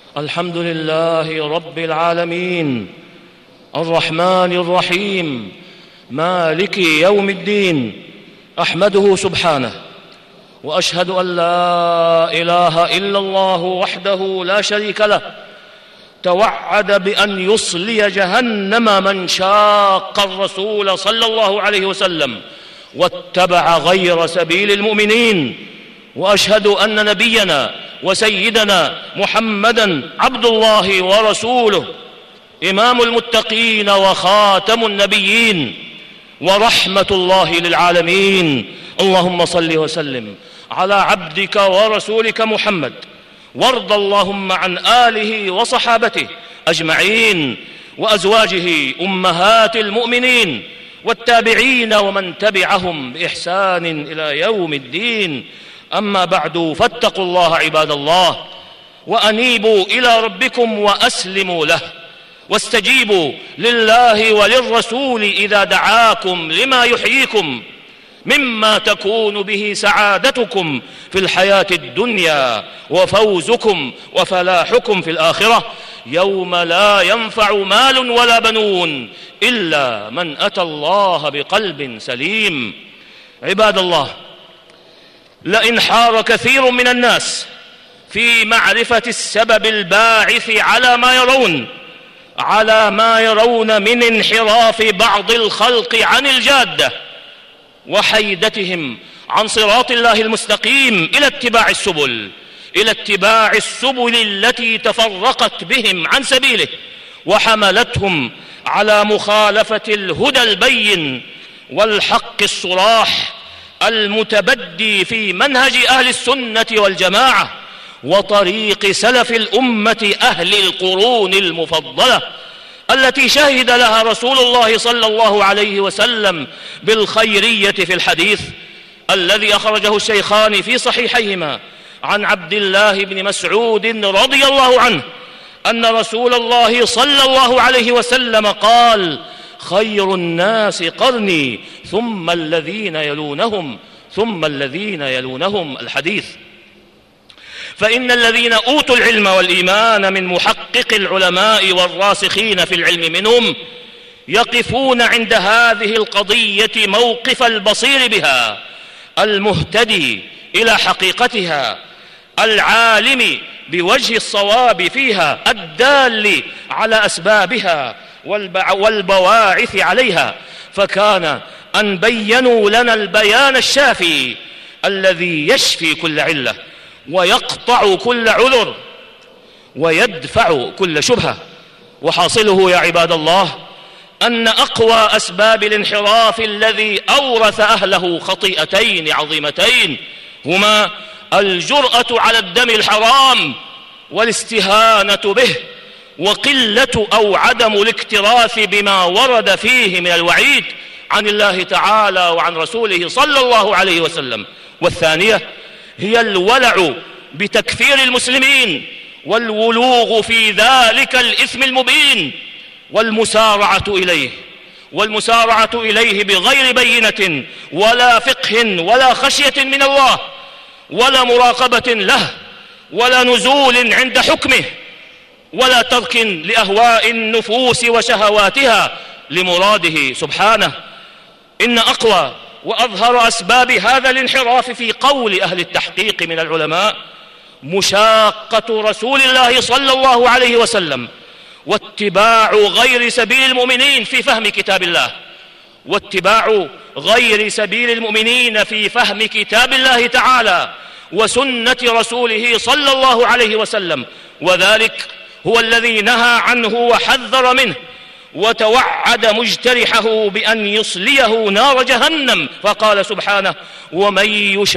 الحمد لله رب العالمين الرحمن الرحيم مالك يوم الدين، أحمده سبحانه وأشهد أن لا إله إلا الله وحده لا شريك له، توعد بأن يصلي جهنم من شاق الرسول صلى الله عليه وسلم واتبع غير سبيل المؤمنين. وأشهد أن نبينا وسيدنا محمدًا عبد الله ورسوله، إمام المتقين وخاتم النبيين ورحمة الله للعالمين. اللهم صل وسلم على عبدك ورسولك محمد، وارض اللهم عن آله وصحابته أجمعين، وأزواجه أمهات المؤمنين، والتابعين ومن تبعهم بإحسان إلى يوم الدين. أما بعد، فاتقوا الله عباد الله، وأنيبوا إلى ربكم وأسلموا له، واستجيبوا لله وللرسول إذا دعاكم لما يحييكم مما تكون به سعادتكم في الحياة الدنيا وفوزكم وفلاحكم في الآخرة، يوم لا ينفع مال ولا بنون إلا من أتى الله بقلب سليم. عباد الله، لئن حار كثير من الناس في معرفة السبب الباعث على ما يرون من انحراف بعض الخلق عن الجادة وحيدتهم عن صراط الله المستقيم إلى اتباع السبل التي تفرقت بهم عن سبيله وحملتهم على مخالفة الهدى البين والحق الصراح المتبدي في منهج أهل السنة والجماعة وطريق سلف الأمة أهل القرون المفضلة، التي شهد لها رسول الله صلى الله عليه وسلم بالخيرية في الحديث الذي أخرجه الشيخان في صحيحيهما عن عبد الله بن مسعود رضي الله عنه أن رسول الله صلى الله عليه وسلم قال: خير الناس قرني ثم الذين يلونهم الحديث. فإن الذين أوتوا العلم والإيمان من محقق العلماء والراسخين في العلم منهم يقفون عند هذه القضية موقف البصير بها، المهتدي إلى حقيقتها، العالم بوجه الصواب فيها، الدال على أسبابها والبواعث عليها. فكان أن بينوا لنا البيان الشافي الذي يشفي كل علة ويقطع كل عذر ويدفع كل شبهة. وحاصله يا عباد الله أن أقوى أسباب الانحراف الذي أورث أهله خطيئتين عظيمتين هما الجرأة على الدم الحرام والاستهانة به، وقلة أو عدم الاكتراث بما ورد فيه من الوعيد عن الله تعالى وعن رسوله صلى الله عليه وسلم. والثانية هي الولع بتكفير المسلمين والولوغ في ذلك الإثم المبين والمسارعة إليه بغير بينة ولا فقه ولا خشية من الله ولا مراقبة له ولا نزول عند حكمه ولا ترك لأهواء النفوس وشهواتها لمراده سبحانه. إن أقوى وأظهر أسباب هذا الانحراف في قول أهل التحقيق من العلماء مشاقة رسول الله صلى الله عليه وسلم واتباع غير سبيل المؤمنين في فهم كتاب الله، كتاب الله تعالى وسنة رسوله صلى الله عليه وسلم. وذلك هو الذي نهى عنه وحذر منه وتوعد مجترحه بأن يصليه نار جهنم، فقال سبحانه: ومن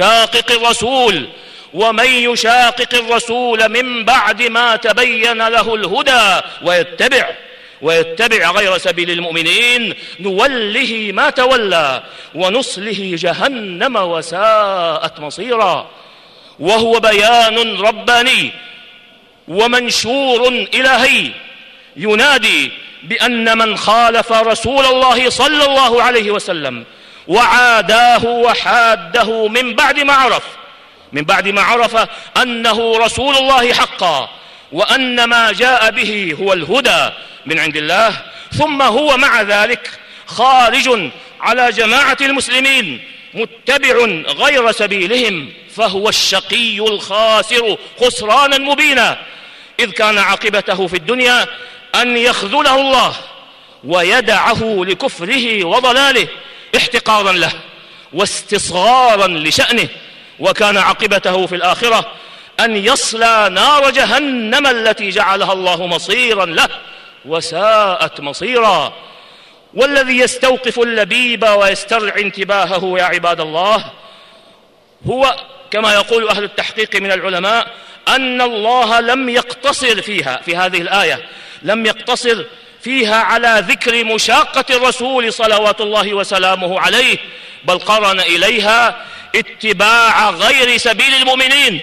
يشاقق الرسول من بعد ما تبين له الهدى ويتبع غير سبيل المؤمنين نوله ما تولى ونصله جهنم وساءت مصيرا. وهو بيان رباني ومنشور إلهي ينادي بأن من خالف رسول الله صلى الله عليه وسلم وعاداه وحاده من بعد ما عرف أنه رسول الله حقا وأن ما جاء به هو الهدى من عند الله، ثم هو مع ذلك خارج على جماعة المسلمين متبع غير سبيلهم، فهو الشقي الخاسر خسرانا مبينا، إذ كان عاقبته في الدنيا أن يخذله الله ويدعه لكفره وضلاله احتقارا له واستصغارا لشأنه، وكان عاقبته في الآخرة أن يصلى نار جهنم التي جعلها الله مصيرا له، وساءت مصيرا. والذي يستوقف اللبيب ويسترعي انتباهه يا عباد الله هو كما يقول أهل التحقيق من العلماء أن الله لم يقتصر فيها، في هذه الآية لم يقتصر فيها على ذكر مشاقة الرسول صلوات الله وسلامه عليه، بل قرن إليها اتباع غير سبيل المؤمنين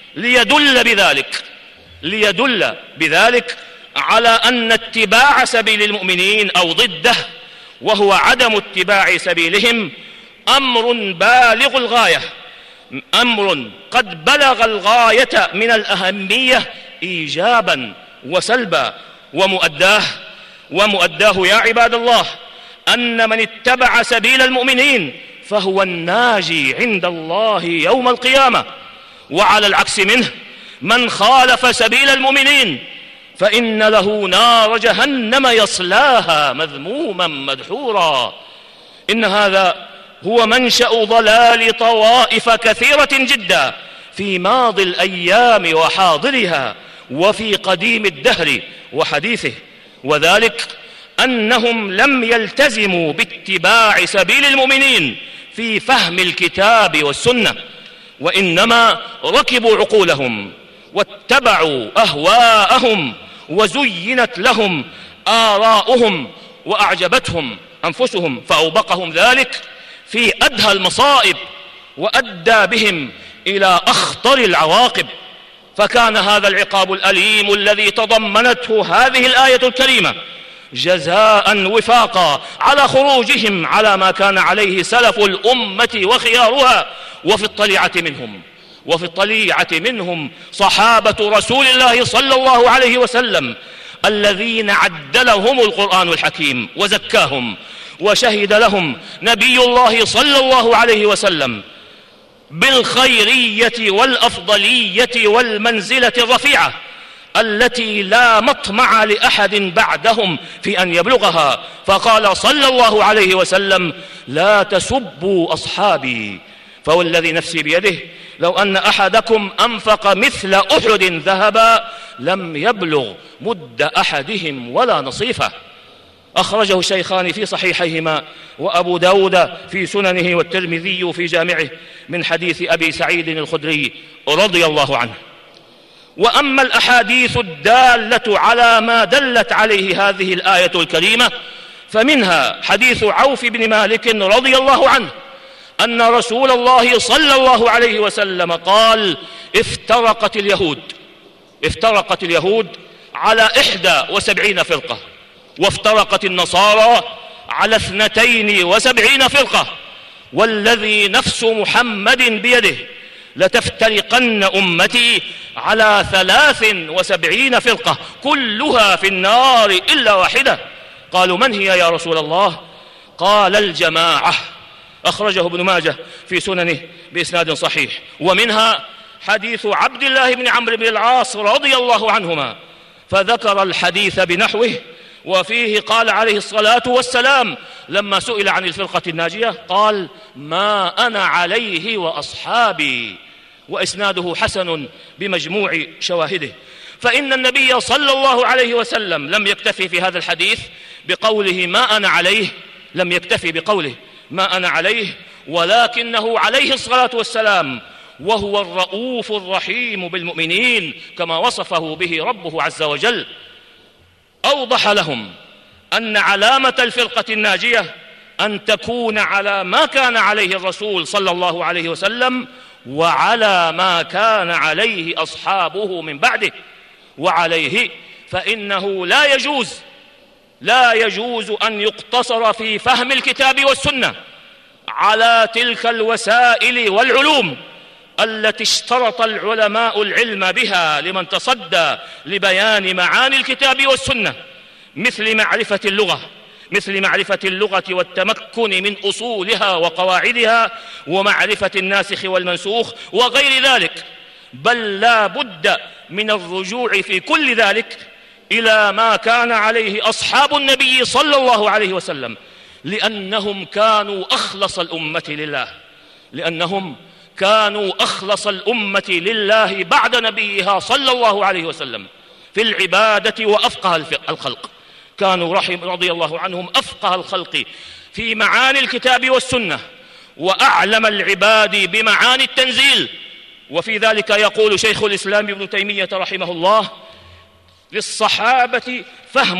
ليدل بذلك على أن اتباع سبيل المؤمنين أو ضده وهو عدم اتباع سبيلهم أمر بالغ الغاية، أمر قد بلغ الغاية من الأهمية إيجابا وسلبا، ومؤداه يا عباد الله أن من اتبع سبيل المؤمنين فهو الناجي عند الله يوم القيامة، وعلى العكس منه من خالف سبيل المؤمنين فإن له نار جهنم يصلاها مذموما مدحورا. إن هذا هو منشأ ضلال طوائف كثيرة جدا في ماضي الأيام وحاضرها وفي قديم الدهر وحديثه، وذلك أنهم لم يلتزموا باتباع سبيل المؤمنين في فهم الكتاب والسنة، وإنما ركبوا عقولهم واتبعوا أهواءهم وزينت لهم آراؤهم وأعجبتهم أنفسهم، فأوبقهم ذلك في أدهى المصائب وأدى بهم إلى أخطر العواقب. فكان هذا العقاب الأليم الذي تضمنته هذه الآية الكريمة جزاء وفاقا على خروجهم على ما كان عليه سلف الأمة وخيارها، وفي الطليعة منهم صحابة رسول الله صلى الله عليه وسلم الذين عدلهم القرآن الحكيم وزكاهم، وشهد لهم نبي الله صلى الله عليه وسلم بالخيرية والأفضلية والمنزلة الرفيعة التي لا مطمع لأحد بعدهم في أن يبلغها، فقال صلى الله عليه وسلم: لا تسبوا أصحابي، فوالذي نفسي بيده لو أن أحدكم أنفق مثل أحد ذهبا لم يبلغ مد أحدهم ولا نصيفه. أخرجه الشيخان في صحيحيهما، وأبو داود في سننه، والترمذي في جامعه من حديث أبي سعيد الخدري رضي الله عنه. وأما الأحاديث الدالة على ما دلت عليه هذه الآية الكريمة فمنها حديث عوف بن مالك رضي الله عنه أن رسول الله صلى الله عليه وسلم قال: افترقت اليهود على 71 فرقة، وافترقت النصارى على 72 فرقة، والذي نفس محمد بيده لتفترقن أمتي على 73 فرقة كلها في النار إلا واحدة. قالوا: من هي يا رسول الله؟ قال: الجماعة. أخرجه ابن ماجه في سننه بإسناد صحيح. ومنها حديث عبد الله بن عمرو بن العاص رضي الله عنهما، فذكر الحديث بنحوه، وفيه قال عليه الصلاة والسلام لما سئل عن الفرقة الناجية قال: ما أنا عليه وأصحابي، وإسناده حسن بمجموع شواهده. فإن النبي صلى الله عليه وسلم لم يكتفي في هذا الحديث بقوله ما أنا عليه، لم يكتفي بقوله ما أنا عليه، ولكنه عليه الصلاة والسلام وهو الرؤوف الرحيم بالمؤمنين كما وصفه به ربه عز وجل، أوضح لهم أن علامة الفرقة الناجية أن تكون على ما كان عليه الرسول صلى الله عليه وسلم وعلى ما كان عليه أصحابه من بعده. وعليه فإنه لا يجوز أن يقتصر في فهم الكتاب والسنة على تلك الوسائل والعلوم التي اشترط العلماء العلم بها لمن تصدى لبيان معاني الكتاب والسنة، مثل معرفة اللغة والتمكن من أصولها وقواعدها ومعرفة الناسخ والمنسوخ وغير ذلك. بل لا بد من الرجوع في كل ذلك إلى ما كان عليه أصحاب النبي صلى الله عليه وسلم، لأنهم كانوا أخلص الأمة لله بعد نبيها صلى الله عليه وسلم في العبادة وأفقه الخلق. كانوا رضي الله عنهم أفقه الخلق في معاني الكتاب والسنة وأعلم العباد بمعاني التنزيل. وفي ذلك يقول شيخ الإسلام ابن تيمية رحمه الله: للصحابة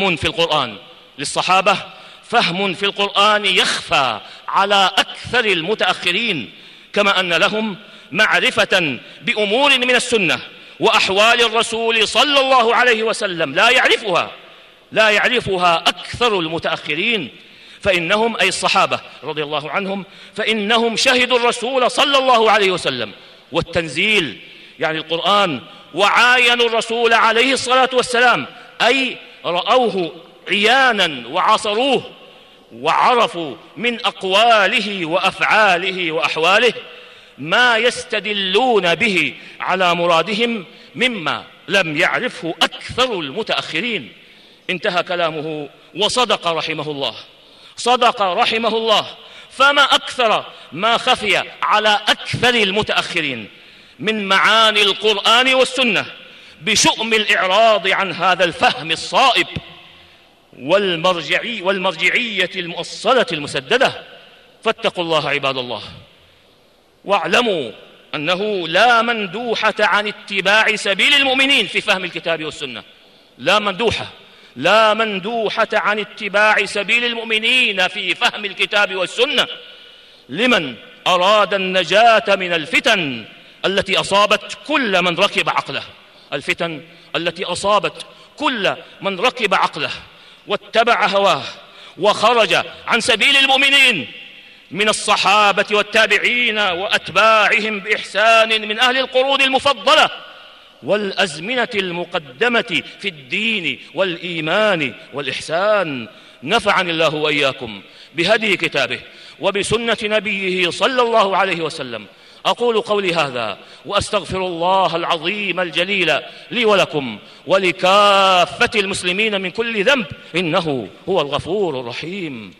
فهم في القرآن يخفى على أكثر المتأخرين، كما أن لهم معرفة بأمور من السنة وأحوال الرسول صلى الله عليه وسلم لا يعرفها أكثر المتأخرين، فإنهم أي الصحابة رضي الله عنهم فإنهم شهدوا الرسول صلى الله عليه وسلم والتنزيل يعني القرآن، وعاينوا الرسول عليه الصلاة والسلام، أي رأوه عيانا وعاصروه وعرفوا من أقواله وأفعاله وأحواله ما يستدلون به على مرادهم مما لم يعرفه أكثر المتأخرين. انتهى كلامه وصدق رحمه الله. فما أكثر ما خفي على أكثر المتأخرين من معاني القرآن والسنة بشؤم الإعراض عن هذا الفهم الصائب والمرجعية المؤصلة المسددة. فاتقوا الله عباد الله، واعلموا أنه لا مندوحة عن اتباع سبيل المؤمنين في فهم الكتاب والسنة، لا مندوحة عن اتباع سبيل المؤمنين في فهم الكتاب والسنة لمن أراد النجاة من الفتن التي أصابت كل من ركب عقله واتبع هواه وخرج عن سبيل المؤمنين من الصحابة والتابعين وأتباعهم بإحسان من أهل القرون المفضلة والأزمنة المقدمة في الدين والإيمان والإحسان. نفعني الله وإياكم بهدي كتابه وبسنة نبيه صلى الله عليه وسلم. أقول قولي هذا وأستغفر الله العظيم الجليل لي ولكم ولكافة المسلمين من كل ذنب، إنه هو الغفور الرحيم.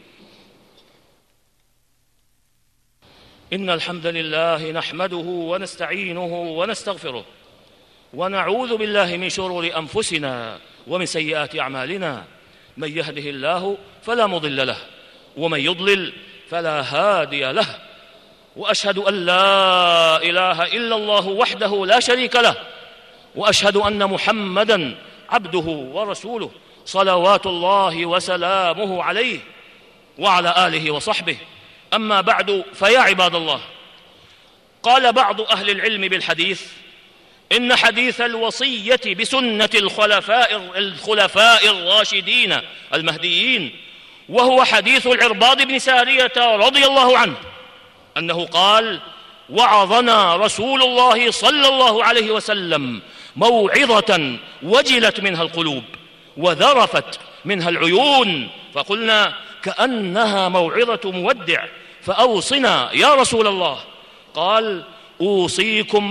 إن الحمد لله نحمده ونستعينه ونستغفره ونعوذ بالله من شرور أنفسنا ومن سيئات أعمالنا. من يهده الله فلا مضل له ومن يضلل فلا هادي له، وأشهد أن لا إله إلا الله وحده لا شريك له، وأشهد أن محمدًا عبده ورسوله صلوات الله وسلامه عليه وعلى آله وصحبه. أما بعد، فيا عباد الله، قال بعض أهل العلم بالحديث إن حديث الوصية بسنة الخلفاء الراشدين المهديين، وهو حديث العرباض بن سارية رضي الله عنه، أنه قال: وعظنا رسول الله صلى الله عليه وسلم موعظة وجلت منها القلوب وذرفت منها العيون، فقلنا كأنها موعظة مودع، فأوصنا يا رسول الله. قال: أوصيكم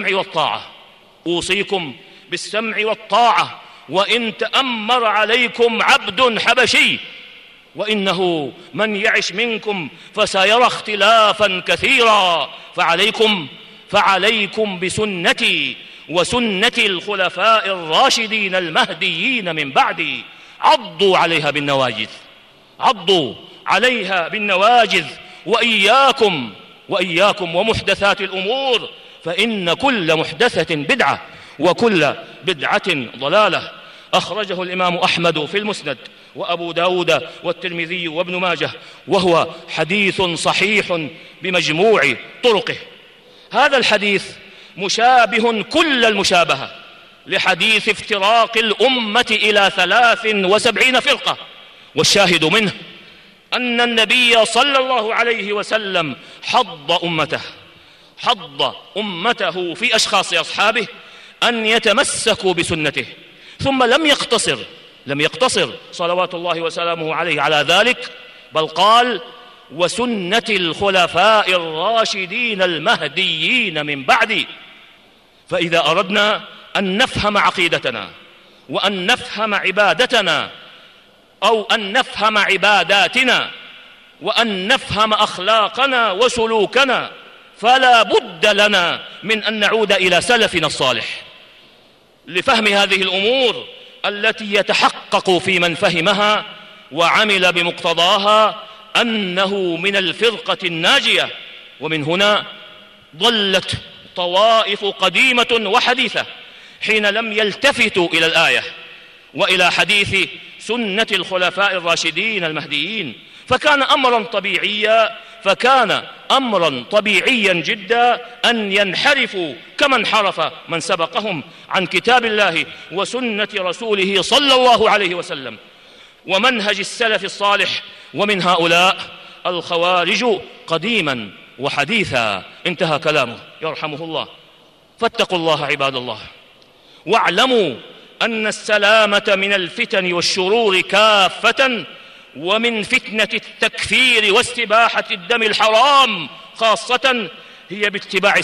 بالسمع والطاعة وإن تأمر عليكم عبد حبشي، وإنه من يعش منكم فسيرى اختلافا كثيرا، فعليكم بسنتي وسنة الخلفاء الراشدين المهديين من بعدي، عضوا عليها بالنواجذ وإياكم ومحدثات الأمور، فإن كل محدثة بدعة وكل بدعة ضلالة. أخرجه الإمام أحمد في المسند وأبو داود والترمذي وابن ماجه، وهو حديث صحيح بمجموع طرقه. هذا الحديث مشابه كل المشابهة لحديث افتراق الأمة إلى 73 فرقة، والشاهد منه أن النبي صلى الله عليه وسلم حض أمته في أشخاص أصحابه أن يتمسكوا بسنته، ثم لم يقتصر صلوات الله وسلامه عليه على ذلك، بل قال: وسنة الخلفاء الراشدين المهديين من بعدي. فإذا أردنا أن نفهم عقيدتنا وأن نفهم عبادتنا أو أن نفهم عباداتنا وأن نفهم أخلاقنا وسلوكنا، فلا بد لنا من أن نعود إلى سلفنا الصالح لفهم هذه الأمور التي يتحقق في من فهمها وعمل بمقتضاها أنه من الفرقة الناجية. ومن هنا ضلت طوائف قديمة وحديثة حين لم يلتفتوا إلى الآية وإلى حديث سنة الخلفاء الراشدين المهديين، فكان أمرا طبيعيا جدا أن ينحرفوا كما انحرف من سبقهم عن كتاب الله وسنة رسوله صلى الله عليه وسلم ومنهج السلف الصالح، ومن هؤلاء الخوارج قديما وحديثا. انتهى كلامه يرحمه الله. فاتقوا الله عباد الله، واعلموا أن السلامة من الفتن والشرور كافة، ومن فتنة التكفير واستباحة الدم الحرام خاصة، هي باتباع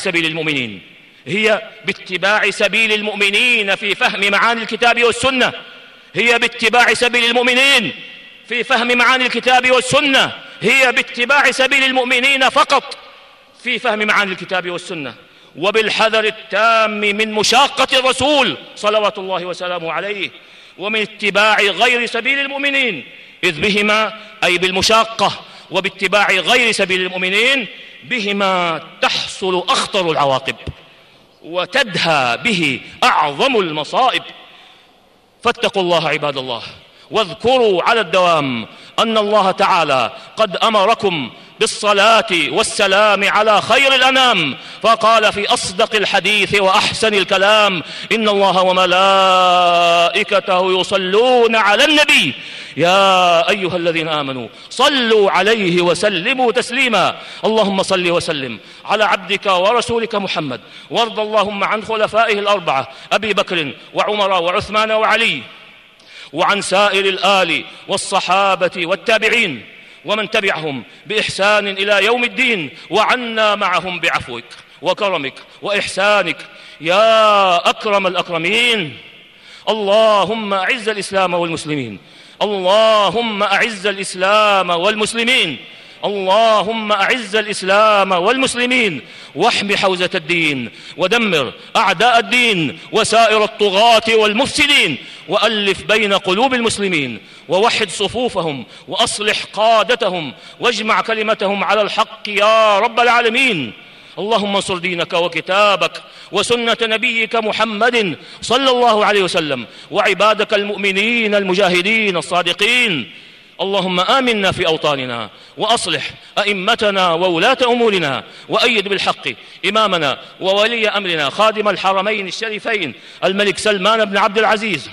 سبيل المؤمنين في فهم معاني الكتاب والسنة. هي باتباع سبيل المؤمنين في فهم معاني الكتاب والسنة. هي باتباع سبيل المؤمنين فقط في فهم معاني الكتاب والسنة، وبالحذر التام من مشاقة الرسول صلوات الله وسلامه عليه، ومن اتباع غير سبيل المؤمنين، إذ بهما أي بالمشاقة وباتباع غير سبيل المؤمنين بهما تحصل أخطر العواقب وتدهى به أعظم المصائب. فاتقوا الله عباد الله، واذكروا على الدوام أن الله تعالى قد أمركم بالصلاة والسلام على خير الأنام، فقال في أصدق الحديث وأحسن الكلام: إن الله وملائكته يصلون على النبي يا أيها الذين آمنوا صلوا عليه وسلموا تسليما. اللهم صل وسلم على عبدك ورسولك محمد، وارض اللهم عن خلفائه الأربعة أبي بكر وعمر وعثمان وعلي، وعن سائر الآل والصحابة والتابعين ومن تبعهم بإحسان إلى يوم الدين، وعنا معهم بعفوك وكرمك وإحسانك يا أكرم الأكرمين. اللهم أعز الإسلام والمسلمين، اللهم أعز الإسلام والمسلمين، اللهم أعز الإسلام والمسلمين، واحم حوزة الدين، ودمر أعداء الدين وسائر الطغاة والمفسدين، وألف بين قلوب المسلمين، ووحد صفوفهم، وأصلح قادتهم، واجمع كلمتهم على الحق يا رب العالمين. اللهم انصر دينك وكتابك وسنة نبيك محمد صلى الله عليه وسلم، وعبادك المؤمنين المجاهدين الصادقين. اللهم آمنا في أوطاننا، وأصلح أئمتنا وولاة أمورنا، وأيد بالحق إمامنا وولي أمرنا خادم الحرمين الشريفين الملك سلمان بن عبد العزيز.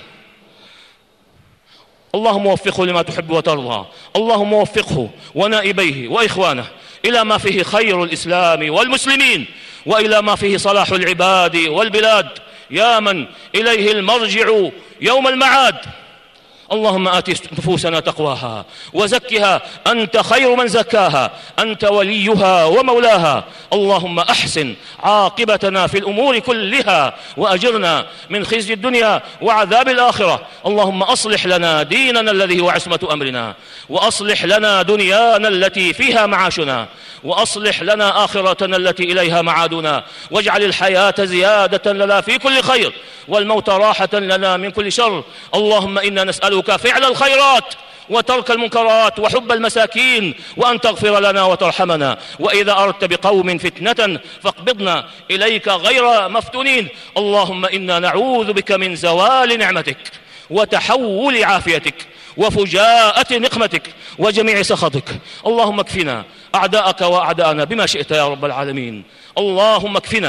اللهم وفقه لما تحب وترضى، اللهم وفقه ونائبيه وإخوانه إلى ما فيه خير الإسلام والمسلمين، وإلى ما فيه صلاح العباد والبلاد، يا من إليه المرجع يوم المعاد. اللهم آت نفوسنا تقواها وزكها، أنت خير من زكاها، أنت وليها ومولاها. اللهم أحسن عاقبتنا في الأمور كلها، وأجرنا من خزي الدنيا وعذاب الآخرة. اللهم أصلح لنا ديننا الذي هو عصمة أمرنا، وأصلح لنا دنيانا التي فيها معاشنا، وأصلح لنا آخرتنا التي إليها معادنا، واجعل الحياة زيادة لنا في كل خير، والموت راحة لنا من كل شر. اللهم إنا نسألك فعل الخيرات وترك المنكرات وحب المساكين، وأن تغفر لنا وترحمنا، وإذا أردت بقوم فتنة فاقبضنا إليك غير مفتونين. اللهم إنا نعوذ بك من زوال نعمتك وتحول عافيتك وفجاءة نقمتك وجميع سخطك. اللهم اكفنا أعداءك وأعداءنا بما شئت يا رب العالمين. اللهم اكفنا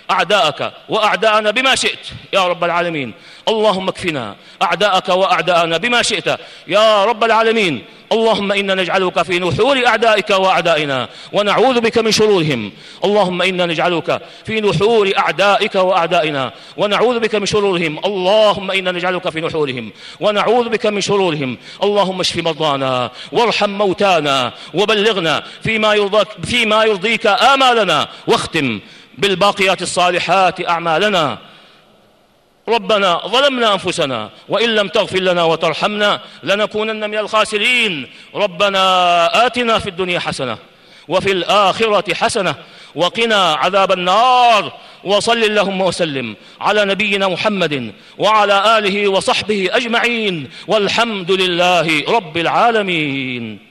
أعداءك وأعداءنا بما شئت يا رب العالمين. اللهم اكفنا أعداءك وأعداءنا بما شئت يا رب العالمين. اللهم إنا نجعلك في نحور أعدائك وأعدائنا ونعوذ بك من شرورهم. اللهم إنا نجعلك في نحور أعدائك وأعدائنا ونعوذ بك من شرورهم. اللهم إنا نجعلك في نحورهم ونعوذ بك من شرورهم. اللهم اشف مرضانا وارحم موتانا وبلغنا فيما يرضيك آمالنا، واختم بالباقيات الصالحات أعمالنا. ربنا ظلمنا أنفسنا وإن لم تغفر لنا وترحمنا لنكونن من الخاسرين. ربنا آتنا في الدنيا حسنة وفي الآخرة حسنة وقنا عذاب النار. وصل اللهم وسلم على نبينا محمد وعلى آله وصحبه أجمعين، والحمد لله رب العالمين.